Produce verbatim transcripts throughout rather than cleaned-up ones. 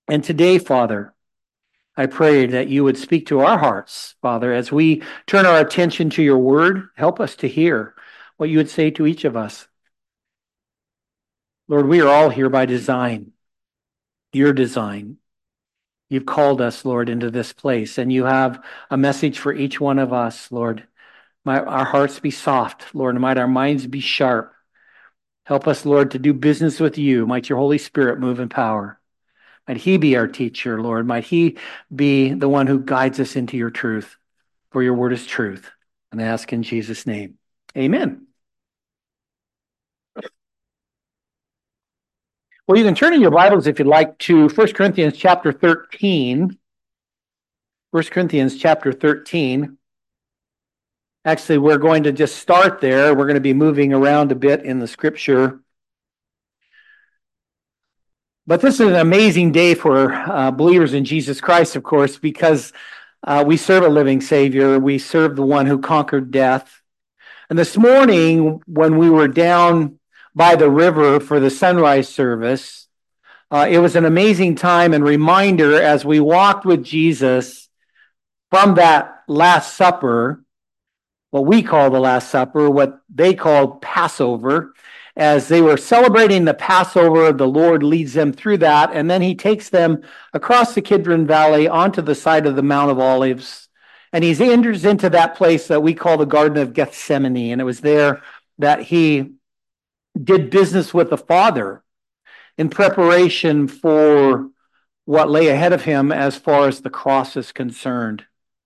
And today, Father, I pray that you would speak to our hearts, Father, as we turn our attention to your word. Help us to hear what you would say to each of us. Lord, we are all here by design, your design. You've called us, Lord, into this place, and you have a message for each one of us, Lord. Might our hearts be soft, Lord, and might our minds be sharp. Help us, Lord, to do business with you. Might your Holy Spirit move in power. Might he be our teacher, Lord. Might he be the one who guides us into your truth, for your word is truth. And I ask in Jesus' name. Amen. Well, you can turn in your Bibles, if you'd like, to First Corinthians chapter thirteen. First Corinthians chapter thirteen. Actually, we're going to just start there. We're going to be moving around a bit in the scripture. But this is an amazing day for uh, believers in Jesus Christ, of course, because uh, we serve a living Savior. We serve the one who conquered death. And this morning, when we were down by the river for the sunrise service, uh, it was an amazing time and reminder as we walked with Jesus from that Last Supper, what we call the Last Supper, what they called Passover. As they were celebrating the Passover, the Lord leads them through that, and then he takes them across the Kidron Valley onto the side of the Mount of Olives, and he enters into that place that we call the Garden of Gethsemane, and it was there that he did business with the Father in preparation for what lay ahead of him as far as the cross is concerned.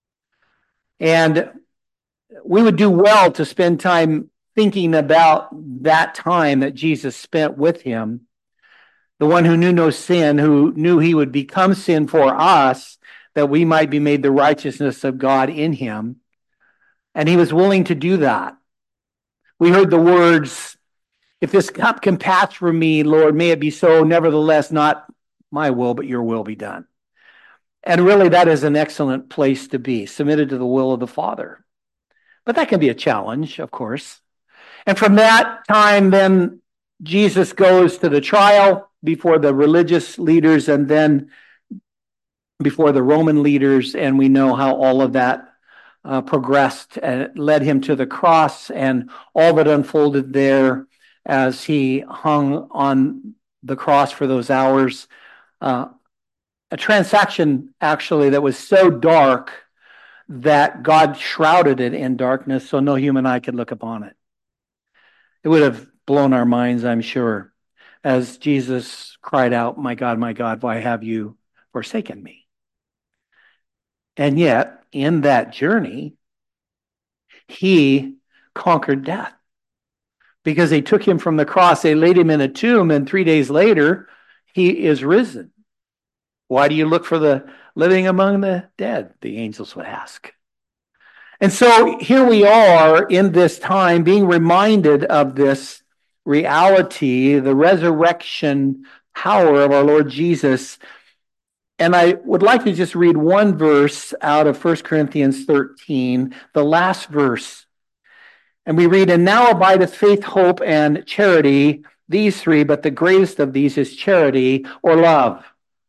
And we would do well to spend time thinking about that time that Jesus spent with him, the one who knew no sin, who knew he would become sin for us, that we might be made the righteousness of God in him. And he was willing to do that. We heard the words, "If this cup can pass from me, Lord, may it be so. Nevertheless, not my will, but your will be done." And really, that is an excellent place to be, submitted to the will of the Father. But that can be a challenge, of course. And from that time, then Jesus goes to the trial before the religious leaders and then before the Roman leaders. And we know how all of that uh, progressed and led him to the cross and all that unfolded there as he hung on the cross for those hours. Uh, a transaction, actually, that was so dark that God shrouded it in darkness so no human eye could look upon it. It would have blown our minds, I'm sure, as Jesus cried out, "My God, my God, why have you forsaken me?" And yet, in that journey, he conquered death. Because they took him from the cross, they laid him in a tomb, and three days later, he is risen. "Why do you look for the living among the dead?" the angels would ask. And so here we are in this time being reminded of this reality, the resurrection power of our Lord Jesus. And I would like to just read one verse out of First Corinthians thirteen, the last verse. And we read, "And now abideth faith, hope, and charity, these three, but the greatest of these is charity," or love.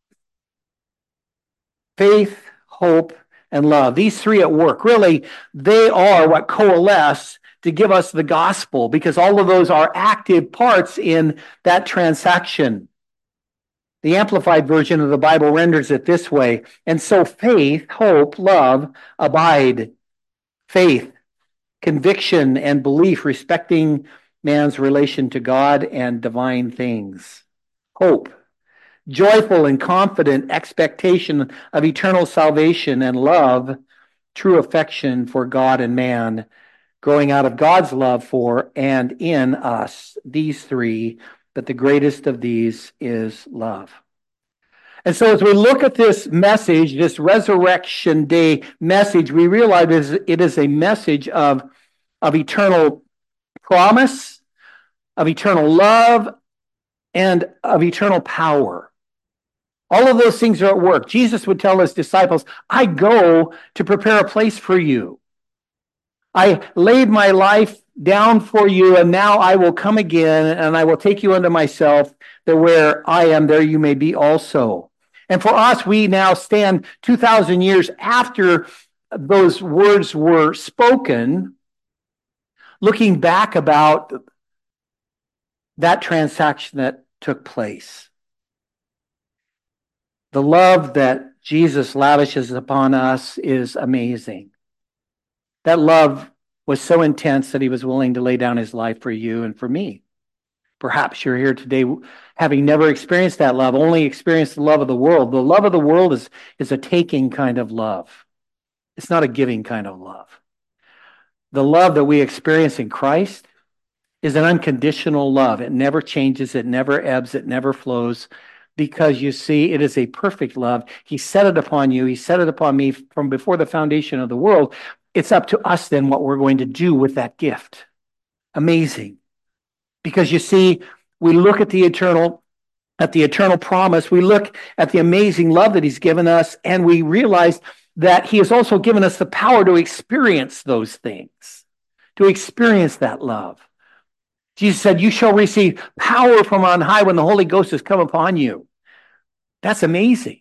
Faith, hope, and love. These three at work. Really, they are what coalesce to give us the gospel, because all of those are active parts in that transaction. The Amplified Version of the Bible renders it this way. And so faith, hope, love abide. Faith, conviction and belief respecting man's relation to God and divine things. Hope, joyful and confident expectation of eternal salvation. And love, true affection for God and man, growing out of God's love for and in us. These three, but the greatest of these is love. And so as we look at this message, this Resurrection Day message, we realize it is a message of, of eternal promise, of eternal love, and of eternal power. All of those things are at work. Jesus would tell his disciples, "I go to prepare a place for you. I laid my life down for you, and now I will come again, and I will take you unto myself, that where I am, there you may be also." And for us, we now stand two thousand years after those words were spoken, looking back about that transaction that took place. The love that Jesus lavishes upon us is amazing. That love was so intense that he was willing to lay down his life for you and for me. Perhaps you're here today having never experienced that love, only experienced the love of the world. The love of the world is, is a taking kind of love. It's not a giving kind of love. The love that we experience in Christ is an unconditional love. It never changes, it never ebbs, it never flows, because you see, it is a perfect love. He set it upon you, he set it upon me from before the foundation of the world. It's up to us then what we're going to do with that gift. Amazing. Because you see, we look at the eternal, at the eternal promise, we look at the amazing love that he's given us, and we realize that he has also given us the power to experience those things, to experience that love. Jesus said, you shall receive power from on high when the Holy Ghost has come upon you. That's amazing.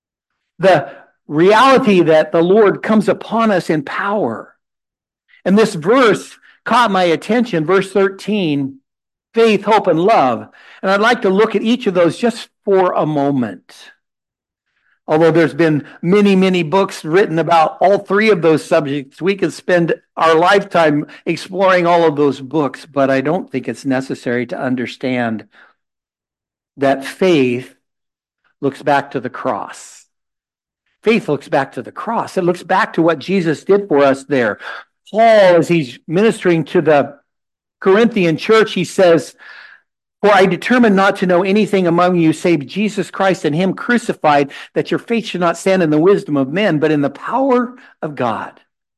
The reality that the Lord comes upon us in power. And this verse caught my attention, verse thirteen, faith, hope, and love. And I'd like to look at each of those just for a moment. Although there's been many, many books written about all three of those subjects, we could spend our lifetime exploring all of those books, but I don't think it's necessary to understand that faith looks back to the cross. Faith looks back to the cross. It looks back to what Jesus did for us there. Paul, as he's ministering to the Corinthian church, he says, for I determined not to know anything among you save Jesus Christ and him crucified, that your faith should not stand in the wisdom of men, but in the power of God.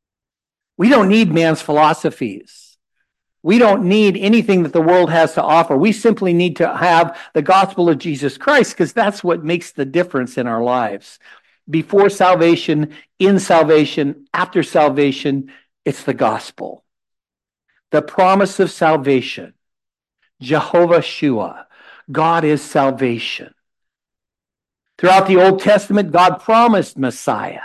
We don't need man's philosophies. We don't need anything that the world has to offer. We simply need to have the gospel of Jesus Christ, because that's what makes the difference in our lives. Before salvation, in salvation, after salvation, it's the gospel. The promise of salvation. Jehovah Shua. God is salvation. Throughout the Old Testament, God promised Messiah.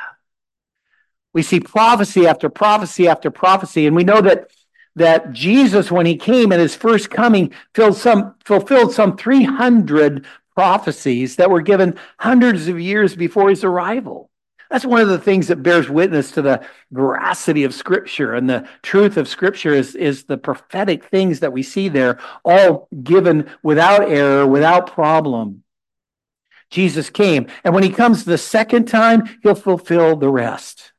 We see prophecy after prophecy after prophecy, and we know that, that Jesus, when he came at his first coming, filled some, fulfilled some three hundred prophecies that were given hundreds of years before his arrival. That's one of the things that bears witness to the veracity of Scripture and the truth of Scripture is, is the prophetic things that we see there, all given without error, without problem. Jesus came, and when he comes the second time, he'll fulfill the rest.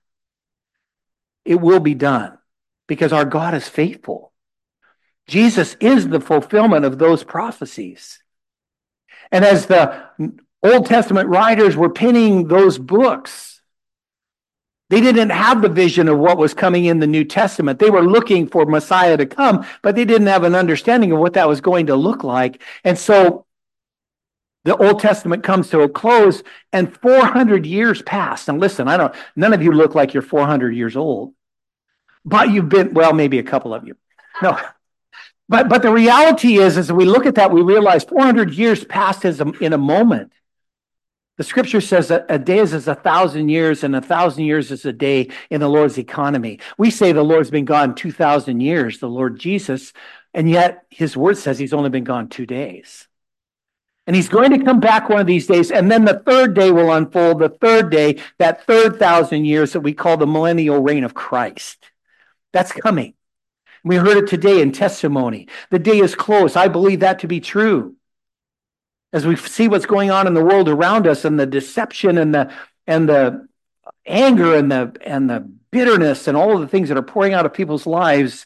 It will be done because our God is faithful. Jesus is the fulfillment of those prophecies. And as the Old Testament writers were penning those books, they didn't have the vision of what was coming in the New Testament. They were looking for Messiah to come, but they didn't have an understanding of what that was going to look like. And so the Old Testament comes to a close, and four hundred years passed. And listen, I don't, none of you look like you're four hundred years old, but you've been, well, maybe a couple of you. No, but, but the reality is, as we look at that, we realize four hundred years passed as a, in a moment. The Scripture says that a day is as a thousand years, and a thousand years is a day in the Lord's economy. We say the Lord's been gone two thousand years, the Lord Jesus, and yet his word says he's only been gone two days. And he's going to come back one of these days, and then the third day will unfold, the third day, that third thousand years that we call the millennial reign of Christ. That's coming. We heard it today in testimony. The day is close. I believe that to be true. As we see what's going on in the world around us, and the deception and the and the anger and the and the bitterness and all of the things that are pouring out of people's lives,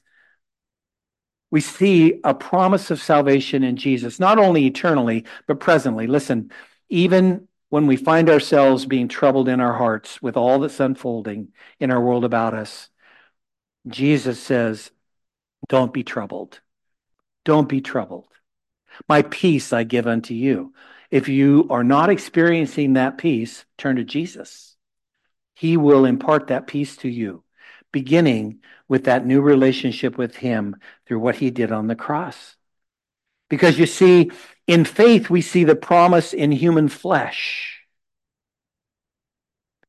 we see a promise of salvation in Jesus, not only eternally, but presently. Listen, even when we find ourselves being troubled in our hearts with all that's unfolding in our world about us, Jesus says, don't be troubled. Don't be troubled. My peace I give unto you. If you are not experiencing that peace, turn to Jesus. He will impart that peace to you, beginning with that new relationship with him through what he did on the cross. Because you see, in faith, we see the promise in human flesh.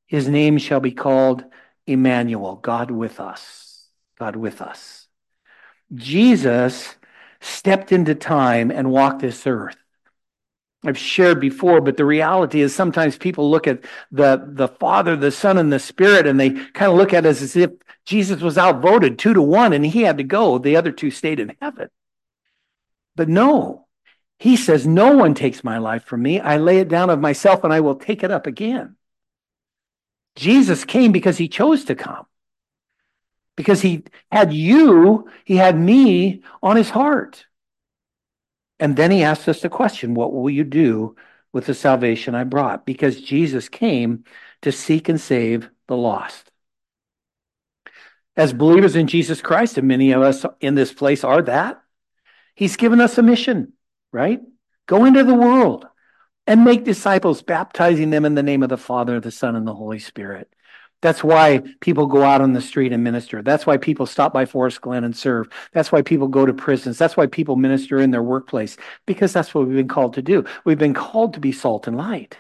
His name shall be called Emmanuel, God with us. God with us. Jesus stepped into time and walked this earth. I've shared before, but the reality is sometimes people look at the, the Father, the Son, and the Spirit, and they kind of look at it as if Jesus was outvoted two to one and he had to go. The other two stayed in heaven. But no, he says, no one takes my life from me. I lay it down of myself and I will take it up again. Jesus came because he chose to come. Because he had you, he had me on his heart. And then he asked us the question, what will you do with the salvation I brought? Because Jesus came to seek and save the lost. As believers in Jesus Christ, and many of us in this place are that, he's given us a mission, right? Go into the world and make disciples, baptizing them in the name of the Father, the Son, and the Holy Spirit. That's why people go out on the street and minister. That's why people stop by Forest Glen and serve. That's why people go to prisons. That's why people minister in their workplace, because that's what we've been called to do. We've been called to be salt and light.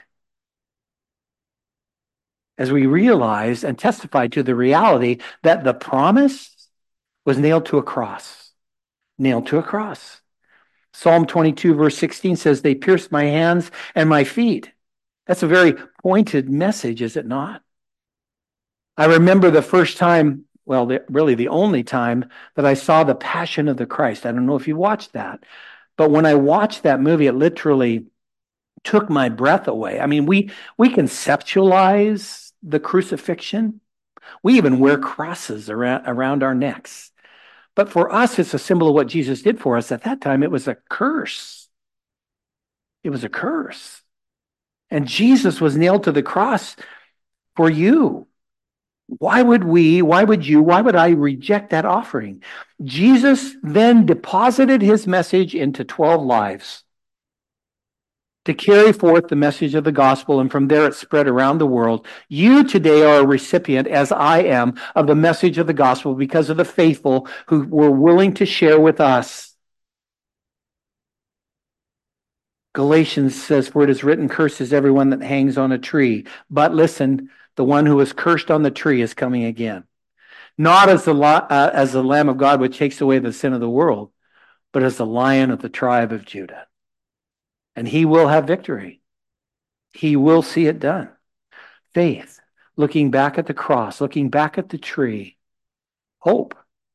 As we realize and testify to the reality that the promise was nailed to a cross. Nailed to a cross. Psalm twenty-two, verse sixteen says, they pierced my hands and my feet. That's a very pointed message, is it not? I remember the first time, well, the, really the only time that I saw The Passion of the Christ. I don't know if you watched that, but when I watched that movie, it literally took my breath away. I mean, we we conceptualize the crucifixion. We even wear crosses around, around our necks. But for us, it's a symbol of what Jesus did for us. At that time, it was a curse. It was a curse. And Jesus was nailed to the cross for you. Why would we, why would you, why would I reject that offering? Jesus then deposited his message into twelve lives to carry forth the message of the gospel, and from there it spread around the world. You today are a recipient, as I am, of the message of the gospel because of the faithful who were willing to share with us. Galatians says, for it is written, cursed is everyone that hangs on a tree. But listen, the one who was cursed on the tree is coming again. Not as the, uh, as the Lamb of God which takes away the sin of the world, but as the Lion of the tribe of Judah. And he will have victory. He will see it done. Faith, looking back at the cross, looking back at the tree. Hope.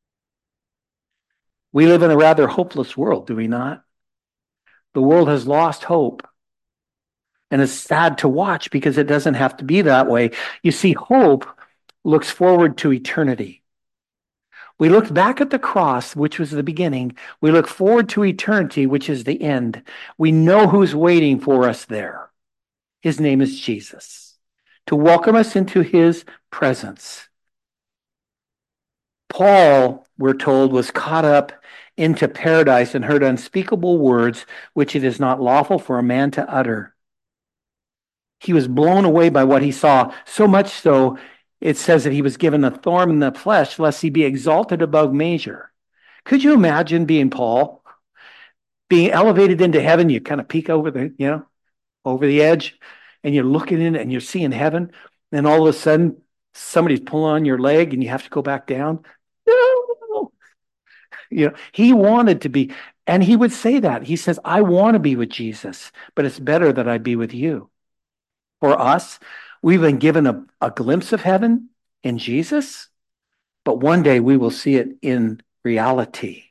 We live in a rather hopeless world, do we not? The world has lost hope. And it's sad to watch because it doesn't have to be that way. You see, hope looks forward to eternity. We look back at the cross, which was the beginning. We look forward to eternity, which is the end. We know who's waiting for us there. His name is Jesus, to welcome us into his presence. Paul, we're told, was caught up into paradise and heard unspeakable words, which it is not lawful for a man to utter. He was blown away by what he saw, so much so it says that he was given a thorn in the flesh, lest he be exalted above measure. Could you imagine being Paul, being elevated into heaven? You kind of peek over the, you know, over the edge, and you're looking in and you're seeing heaven, and all of a sudden somebody's pulling on your leg and you have to go back down. No. You know, he wanted to be, and he would say that. He says, I want to be with Jesus, but it's better that I be with you. For us, we've been given a, a glimpse of heaven in Jesus, but one day we will see it in reality.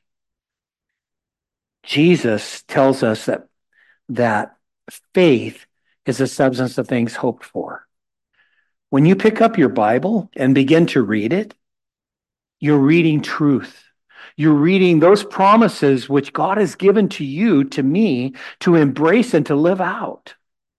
Jesus tells us that, that faith is the substance of things hoped for. When you pick up your Bible and begin to read it, you're reading truth. You're reading those promises which God has given to you, to me, to embrace and to live out.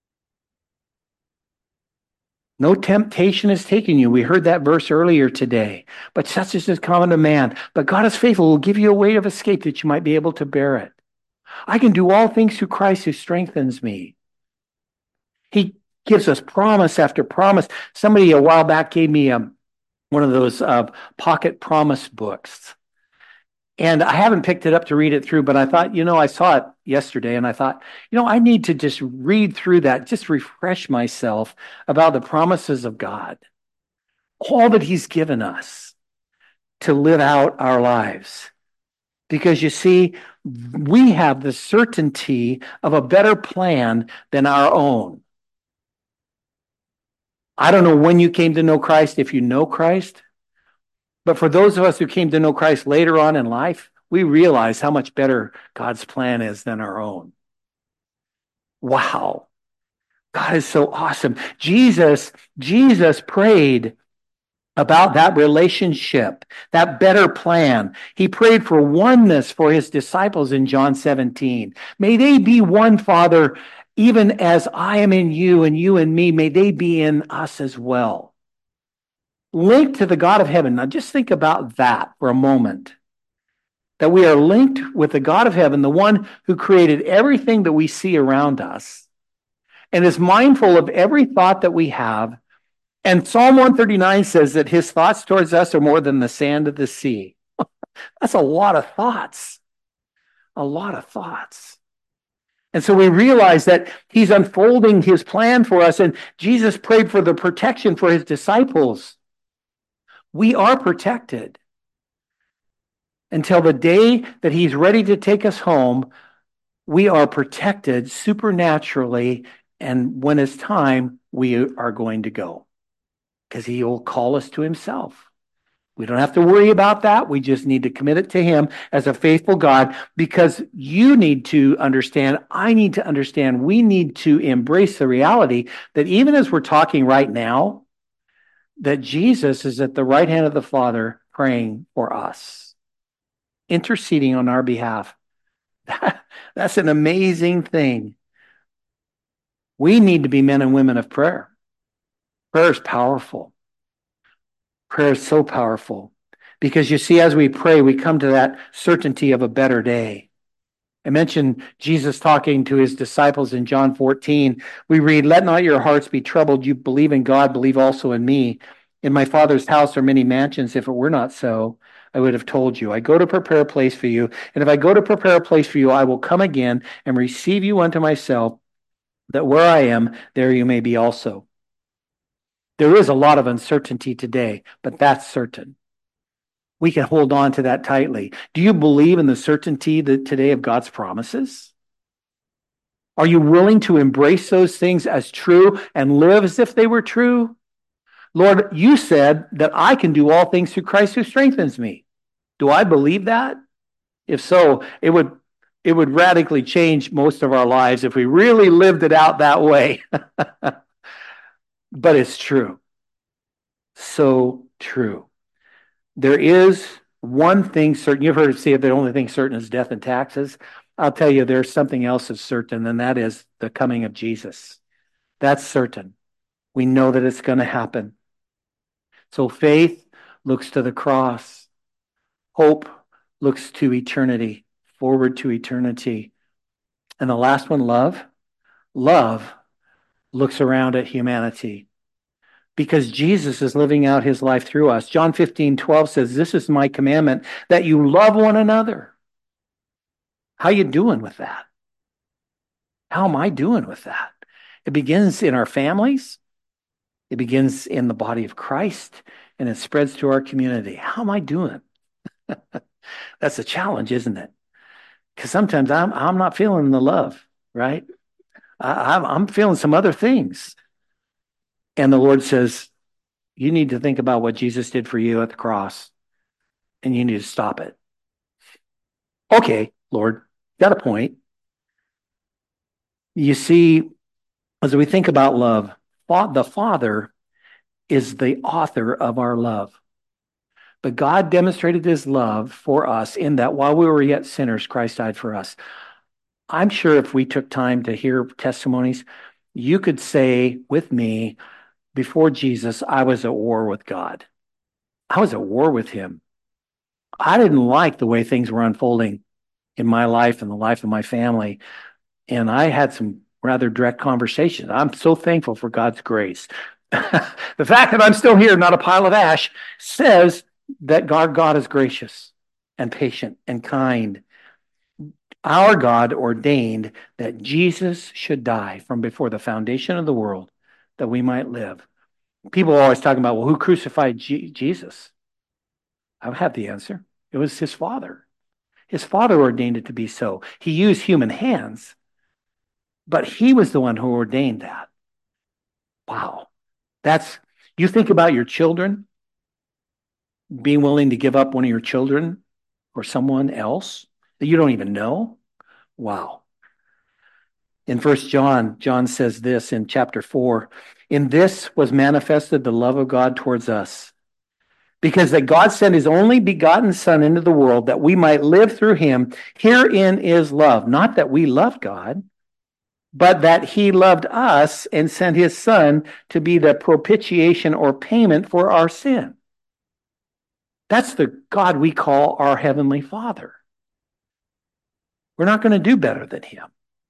No temptation is taking you. We heard that verse earlier today. But such is common to man. But God is faithful, will give you a way of escape that you might be able to bear it. I can do all things through Christ who strengthens me. He gives us promise after promise. Somebody a while back gave me um, one of those uh, pocket promise books. And I haven't picked it up to read it through, but I thought, you know, I saw it yesterday and I thought, you know, I need to just read through that, just refresh myself about the promises of God, all that he's given us to live out our lives. Because you see, we have the certainty of a better plan than our own. I don't know when you came to know Christ, if you know Christ, but for those of us who came to know Christ later on in life, we realize how much better God's plan is than our own. Wow. God is so awesome. Jesus, Jesus prayed about that relationship, that better plan. He prayed for oneness for his disciples in John seventeen. May they be one, Father, even as I am in you and you in me. May they be in us as well. Linked to the God of heaven. Now just think about that for a moment. That we are linked with the God of heaven, the one who created everything that we see around us, and is mindful of every thought that we have. And Psalm one thirty-nine says that his thoughts towards us are more than the sand of the sea. That's a lot of thoughts. A lot of thoughts. And so we realize that he's unfolding his plan for us. And Jesus prayed for the protection for his disciples. We are protected until the day that he's ready to take us home. We are protected supernaturally. And when it's time, we are going to go. Because he will call us to himself. We don't have to worry about that. We just need to commit it to him as a faithful God, because you need to understand, I need to understand, we need to embrace the reality that even as we're talking right now, that Jesus is at the right hand of the Father praying for us, interceding on our behalf. That's an amazing thing. We need to be men and women of prayer. Prayer is powerful. Prayer is so powerful because you see, as we pray, we come to that certainty of a better day. I mentioned Jesus talking to his disciples in John fourteen. We read, "Let not your hearts be troubled. You believe in God, believe also in me. In my Father's house are many mansions. If it were not so, I would have told you. I go to prepare a place for you. And if I go to prepare a place for you, I will come again and receive you unto myself, that where I am, there you may be also." There is a lot of uncertainty today, but that's certain. We can hold on to that tightly. Do you believe in the certainty that today of God's promises? Are you willing to embrace those things as true and live as if they were true? Lord, you said that I can do all things through Christ who strengthens me. Do I believe that? If so, it would it would radically change most of our lives if we really lived it out that way. But it's true. So true. There is one thing certain. You've heard it say the only thing certain is death and taxes. I'll tell you, there's something else that's certain, and that is the coming of Jesus. That's certain. We know that it's going to happen. So faith looks to the cross. Hope looks to eternity, forward to eternity. And the last one, love. Love looks around at humanity, because Jesus is living out his life through us. John fifteen twelve says, "This is my commandment, that you love one another." How you doing with that? How am I doing with that? It begins in our families. It begins in the body of Christ, and it spreads to our community. How am I doing? That's a challenge, isn't it? Because sometimes I'm I'm not feeling the love, right? I, I'm, I'm feeling some other things. And the Lord says, you need to think about what Jesus did for you at the cross, and you need to stop it. Okay, Lord, got a point. You see, as we think about love, the Father is the author of our love. But God demonstrated his love for us in that while we were yet sinners, Christ died for us. I'm sure if we took time to hear testimonies, you could say with me, before Jesus, I was at war with God. I was at war with him. I didn't like the way things were unfolding in my life and the life of my family. And I had some rather direct conversations. I'm so thankful for God's grace. The fact that I'm still here, not a pile of ash, says that God, God is gracious and patient and kind. Our God ordained that Jesus should die from before the foundation of the world that we might live. People are always talking about, well, who crucified G- Jesus? I have the answer. It was his Father. His Father ordained it to be so. He used human hands, but he was the one who ordained that. Wow. That's, you think about your children, being willing to give up one of your children for someone else that you don't even know. Wow. In First John, John says this in chapter four, in this was manifested the love of God towards us, because that God sent his only begotten Son into the world that we might live through him. Herein is love, not that we loved God, but that he loved us and sent his Son to be the propitiation or payment for our sin. That's the God we call our Heavenly Father. We're not going to do better than him.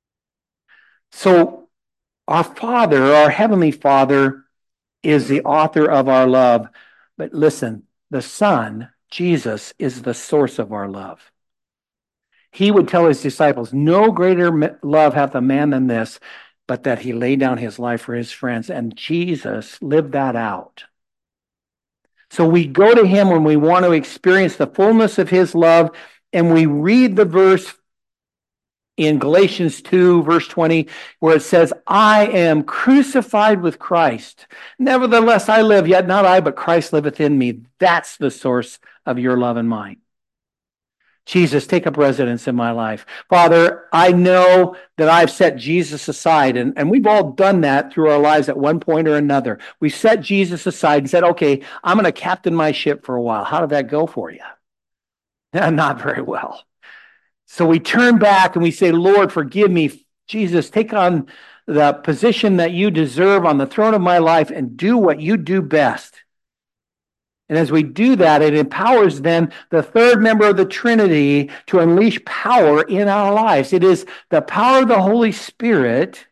So our Father, our Heavenly Father, is the author of our love. But listen, the Son, Jesus, is the source of our love. He would tell his disciples, no greater love hath a man than this, but that he laid down his life for his friends. And Jesus lived that out. So we go to him when we want to experience the fullness of his love, and we read the verse in Galatians two, verse twenty, where it says, I am crucified with Christ. Nevertheless, I live, yet not I, but Christ liveth in me. That's the source of your love and mine. Jesus, take up residence in my life. Father, I know that I've set Jesus aside, and, and we've all done that through our lives at one point or another. We set Jesus aside and said, okay, I'm going to captain my ship for a while. How did that go for you? Not very well. So we turn back and we say, Lord, forgive me. Jesus, take on the position that you deserve on the throne of my life and do what you do best. And as we do that, it empowers then the third member of the Trinity to unleash power in our lives. It is the power of the Holy Spirit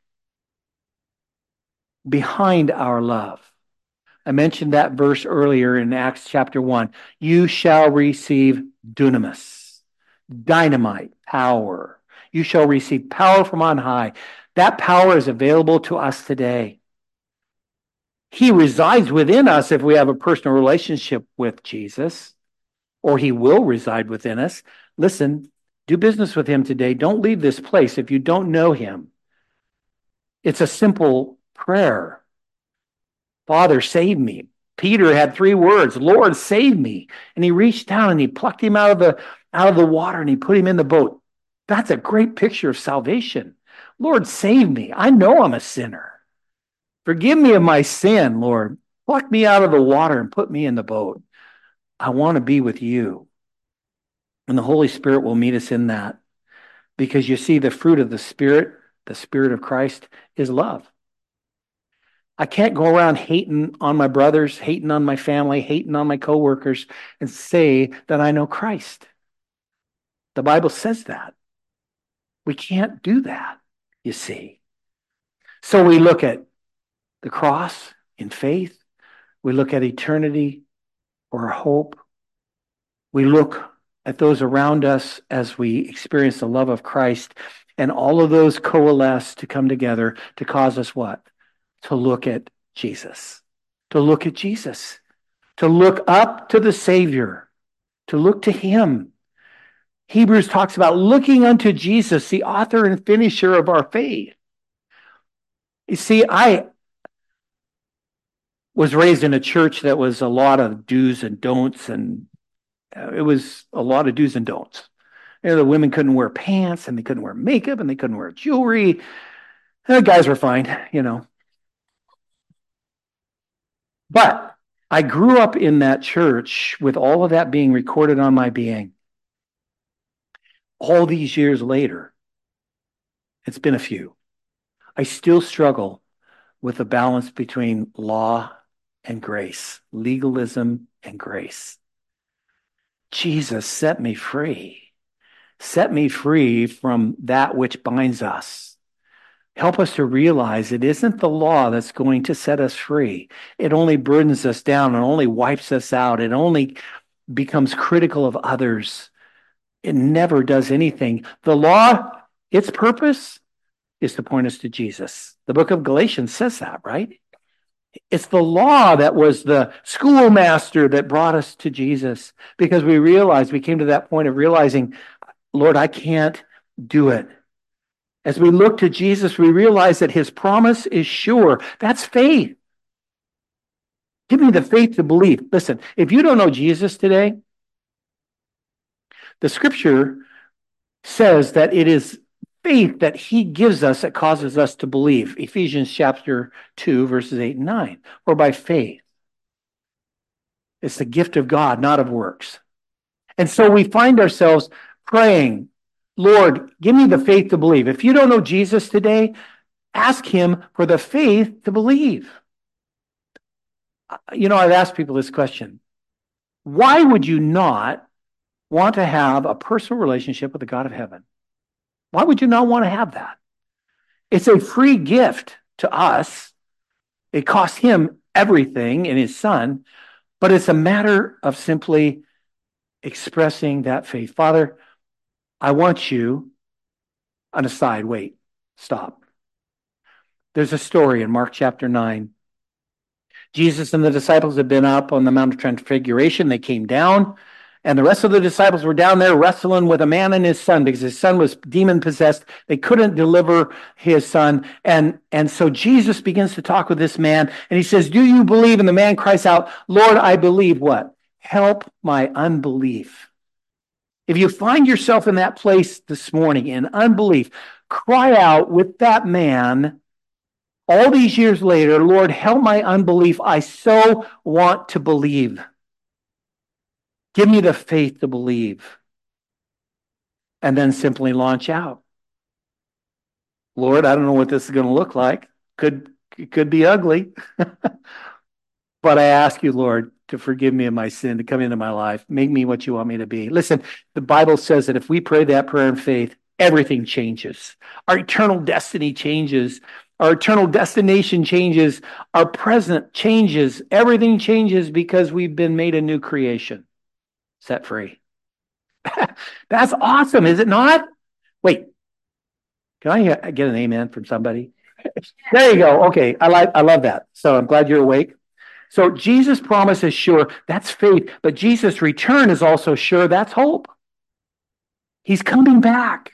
behind our love. I mentioned that verse earlier in Acts chapter one. You shall receive dunamis, dynamite, power. You shall receive power from on high. That power is available to us today. He resides within us if we have a personal relationship with Jesus, or he will reside within us. Listen, do business with him today. Don't leave this place if you don't know him. It's a simple prayer. Father, save me. Peter had three words, Lord, save me. And he reached down and he plucked him out of the, out of the water and he put him in the boat. That's a great picture of salvation. Lord, save me. I know I'm a sinner. Forgive me of my sin, Lord. Pluck me out of the water and put me in the boat. I want to be with you. And the Holy Spirit will meet us in that. Because you see, the fruit of the Spirit, the Spirit of Christ, is love. I can't go around hating on my brothers, hating on my family, hating on my coworkers, and say that I know Christ. The Bible says that. We can't do that, you see. So we look at the cross in faith. We look at eternity for our hope. We look at those around us as we experience the love of Christ. And all of those coalesce to come together to cause us what? To look at Jesus. To look at Jesus. To look up to the Savior. To look to him. Hebrews talks about looking unto Jesus, the author and finisher of our faith. You see, I was raised in a church that was a lot of do's and don'ts, and it was a lot of do's and don'ts. You know, the women couldn't wear pants, and they couldn't wear makeup, and they couldn't wear jewelry. And the guys were fine, you know. But I grew up in that church with all of that being recorded on my being. All these years later, it's been a few. I still struggle with the balance between law and grace, legalism and grace. Jesus set me free. Set me free from that which binds us. Help us to realize it isn't the law that's going to set us free. It only burdens us down. It only wipes us out. It only becomes critical of others. It never does anything. The law, its purpose is to point us to Jesus. The book of Galatians says that, right? It's the law that was the schoolmaster that brought us to Jesus, because we realized, we came to that point of realizing, Lord, I can't do it. As we look to Jesus, we realize that his promise is sure. That's faith. Give me the faith to believe. Listen, if you don't know Jesus today, the scripture says that it is faith that he gives us that causes us to believe. Ephesians chapter two, verses eight and nine. Or by faith. It's the gift of God, not of works. And so we find ourselves praying, Lord, give me the faith to believe. If you don't know Jesus today, ask him for the faith to believe. You know, I've asked people this question. Why would you not want to have a personal relationship with the God of heaven? Why would you not want to have that? It's a free gift to us. It costs him everything in his son, but it's a matter of simply expressing that faith. Father, I want you, on a side, wait, stop. There's a story in Mark chapter nine. Jesus and the disciples had been up on the Mount of Transfiguration. They came down, and the rest of the disciples were down there wrestling with a man and his son because his son was demon-possessed. They couldn't deliver his son. And, and so Jesus begins to talk with this man, and he says, do you believe? And the man cries out, Lord, I believe. What? Help my unbelief. If you find yourself in that place this morning in unbelief, cry out with that man all these years later, Lord, help my unbelief. I so want to believe. Give me the faith to believe. And then simply launch out. Lord, I don't know what this is going to look like. Could, it could be ugly. But I ask you, Lord, to forgive me of my sin, to come into my life. Make me what you want me to be. Listen, the Bible says that if we pray that prayer in faith, everything changes. Our eternal destiny changes. Our eternal destination changes. Our present changes. Everything changes because we've been made a new creation. Set free. That's awesome, is it not? Wait, can I get an amen from somebody? There you go. Okay, I like, I love that. So I'm glad you're awake. So Jesus' promise is sure. That's faith. But Jesus' return is also sure. That's hope. He's coming back.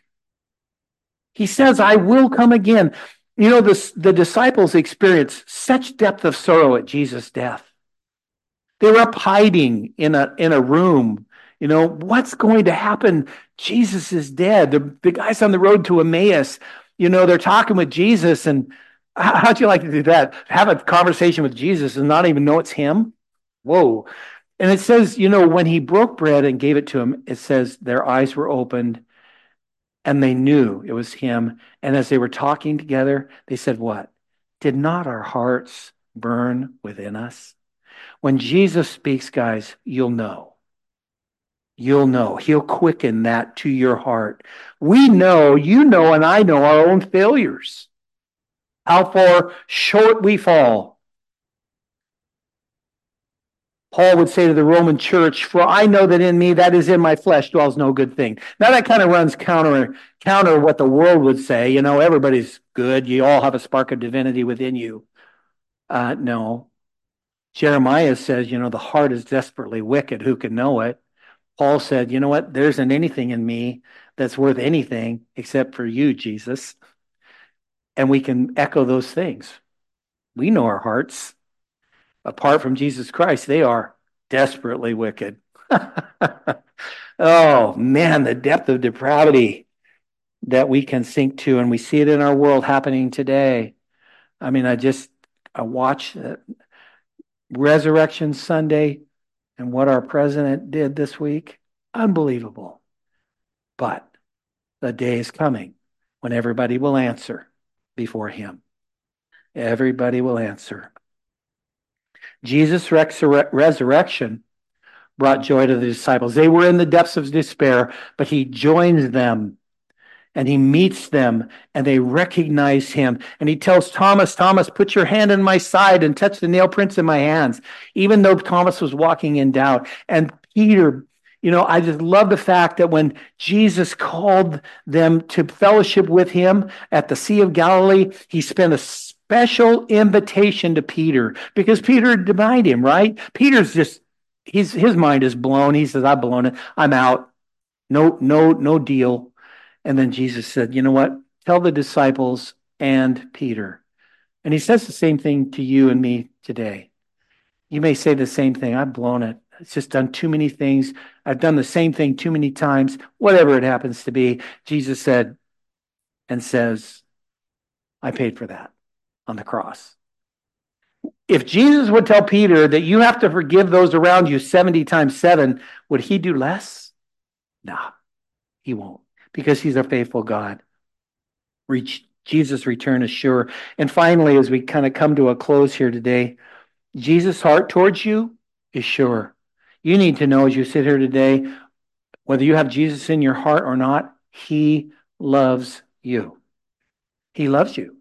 He says, I will come again. You know, the, the disciples experienced such depth of sorrow at Jesus' death. They were up hiding in a, in a room. You know, what's going to happen? Jesus is dead. The, the guys on the road to Emmaus, you know, they're talking with Jesus. And how, how'd you like to do that? Have a conversation with Jesus and not even know it's him? Whoa. And it says, you know, when he broke bread and gave it to him, it says their eyes were opened and they knew it was him. And as they were talking together, they said, what? Did not our hearts burn within us? When Jesus speaks, guys, you'll know. You'll know. He'll quicken that to your heart. We know, you know, and I know our own failures. How far short we fall. Paul would say to the Roman church, for I know that in me, that is in my flesh, dwells no good thing. Now that kind of runs counter, counter what the world would say. You know, everybody's good. You all have a spark of divinity within you. Uh, no. Jeremiah says, you know, the heart is desperately wicked. Who can know it? Paul said, you know what? There isn't anything in me that's worth anything except for you, Jesus. And we can echo those things. We know our hearts. Apart from Jesus Christ, they are desperately wicked. Oh, man, the depth of depravity that we can sink to, and we see it in our world happening today. I mean, I just, I watch uh, Resurrection Sunday and what our president did this week. Unbelievable. But the day is coming when everybody will answer before him. Everybody will answer. Jesus' resur- resurrection brought joy to the disciples. They were in the depths of despair, but he joins them and he meets them and they recognize him. And he tells Thomas, Thomas, put your hand in my side and touch the nail prints in my hands, even though Thomas was walking in doubt. And Peter, You know, I just love the fact that when Jesus called them to fellowship with him at the Sea of Galilee, he spent a special invitation to Peter because Peter denied him, right? Peter's just, he's, his mind is blown. He says, I've blown it. I'm out. No, no, no deal. And then Jesus said, you know what? Tell the disciples and Peter. And he says the same thing to you and me today. You may say the same thing. I've blown it. It's just done too many things. I've done the same thing too many times, whatever it happens to be. Jesus said and says, I paid for that on the cross. If Jesus would tell Peter that you have to forgive those around you seventy times seven, would he do less? No, he won't, because he's a faithful God. Reach, Jesus' return is sure. And finally, as we kind of come to a close here today, Jesus' heart towards you is sure. You need to know as you sit here today, whether you have Jesus in your heart or not, he loves you. He loves you.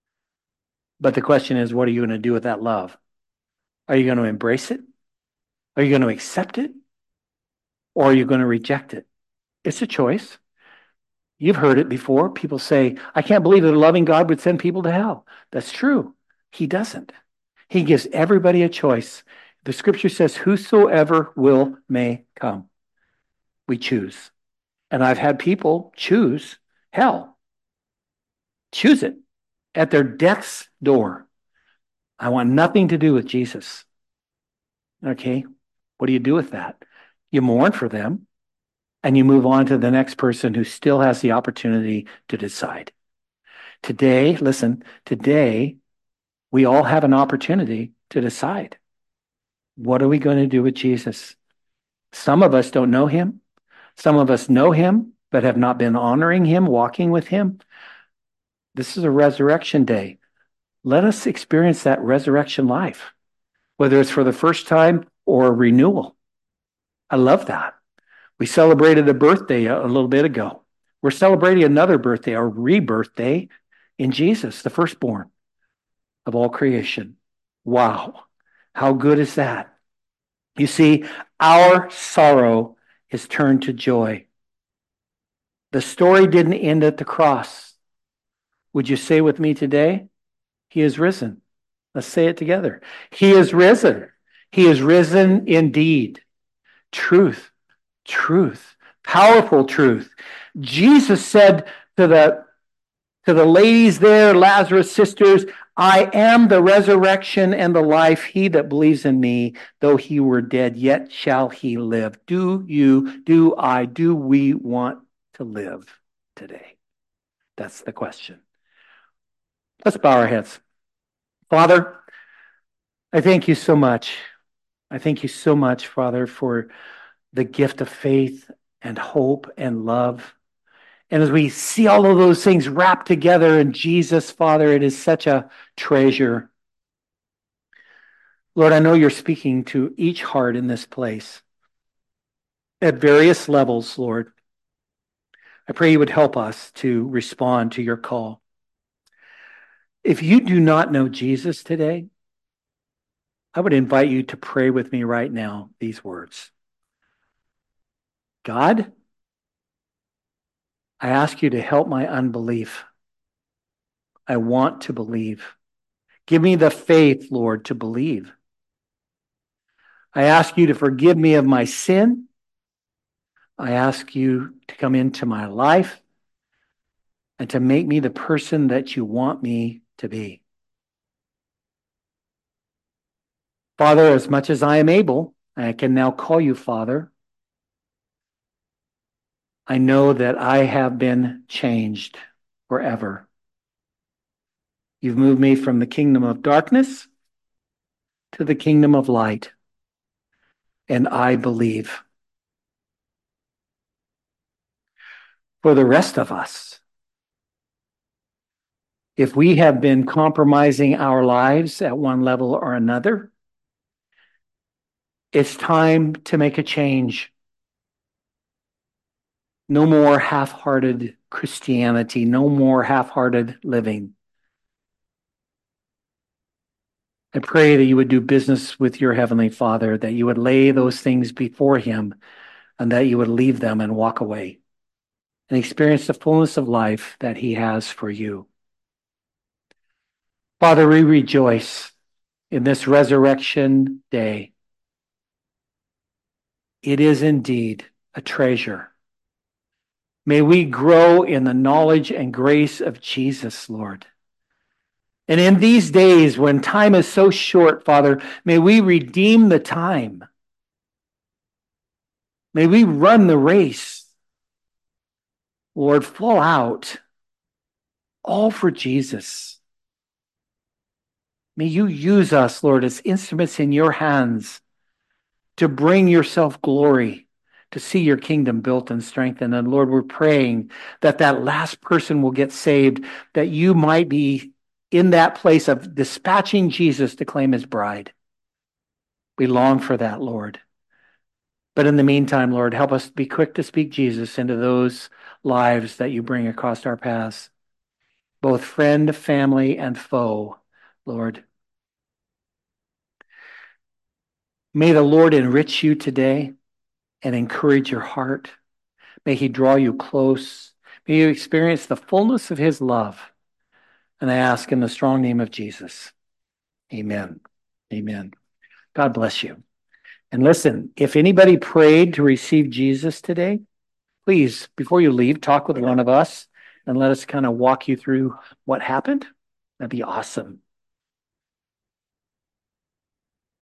But the question is, what are you going to do with that love? Are you going to embrace it? Are you going to accept it? Or are you going to reject it? It's a choice. You've heard it before. People say, I can't believe that a loving God would send people to hell. That's true. He doesn't. He gives everybody a choice. The scripture says, whosoever will may come. We choose. And I've had people choose hell. Choose it at their death's door. I want nothing to do with Jesus. Okay, what do you do with that? You mourn for them, and you move on to the next person who still has the opportunity to decide. Today, listen, today, we all have an opportunity to decide. What are we going to do with Jesus? Some of us don't know him. Some of us know him, but have not been honoring him, walking with him. This is a resurrection day. Let us experience that resurrection life, whether it's for the first time or a renewal. I love that. We celebrated a birthday a, a little bit ago. We're celebrating another birthday, a rebirth day in Jesus, the firstborn of all creation. Wow. How good is that? You see, our sorrow is turned to joy. The story didn't end at the cross. Would you say with me today? He is risen. Let's say it together. He is risen. He is risen indeed. Truth, truth, powerful truth. Jesus said to the, to the ladies there, Lazarus' sisters, I am the resurrection and the life. He that believes in me, though he were dead, yet shall he live. Do you, do I, do we want to live today? That's the question. Let's bow our heads. Father, I thank you so much. I thank you so much, Father, for the gift of faith and hope and love. And as we see all of those things wrapped together in Jesus, Father, it is such a treasure. Lord, I know you're speaking to each heart in this place at various levels, Lord. I pray you would help us to respond to your call. If you do not know Jesus today, I would invite you to pray with me right now these words. God, I ask you to help my unbelief. I want to believe. Give me the faith, Lord, to believe. I ask you to forgive me of my sin. I ask you to come into my life and to make me the person that you want me to be. Father, as much as I am able, I can now call you Father. I know that I have been changed forever. You've moved me from the kingdom of darkness to the kingdom of light. And I believe. For the rest of us, if we have been compromising our lives at one level or another, it's time to make a change. No more half-hearted Christianity, no more half-hearted living. I pray that you would do business with your Heavenly Father, that you would lay those things before him and that you would leave them and walk away and experience the fullness of life that he has for you. Father, we rejoice in this resurrection day. It is indeed a treasure. May we grow in the knowledge and grace of Jesus, Lord. And in these days when time is so short, Father, may we redeem the time. May we run the race, Lord, full out, all for Jesus. May you use us, Lord, as instruments in your hands to bring yourself glory, to see your kingdom built and strengthened. And Lord, we're praying that that last person will get saved, that you might be in that place of dispatching Jesus to claim his bride. We long for that, Lord. But in the meantime, Lord, help us be quick to speak Jesus into those lives that you bring across our paths, both friend, family, and foe, Lord. May the Lord enrich you today and encourage your heart. May he draw you close. May you experience the fullness of his love. And I ask in the strong name of Jesus. Amen. Amen. God bless you. And listen, if anybody prayed to receive Jesus today, please, before you leave, talk with one of us and let us kind of walk you through what happened. That'd be awesome.